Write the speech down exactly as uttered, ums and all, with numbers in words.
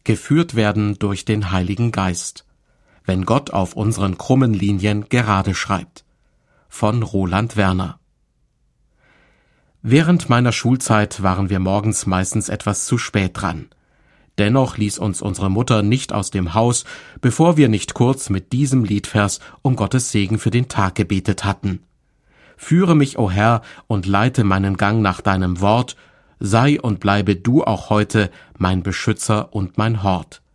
geführt werden durch den Heiligen Geist. Wenn Gott auf unseren krummen Linien gerade schreibt. Von Roland Werner. Während meiner Schulzeit waren wir morgens meistens etwas zu spät dran. Dennoch ließ uns unsere Mutter nicht aus dem Haus, bevor wir nicht kurz mit diesem Liedvers um Gottes Segen für den Tag gebetet hatten. Führe mich, o Herr, und leite meinen Gang nach deinem Wort, sei und bleibe du auch heute mein Beschützer und mein Hort.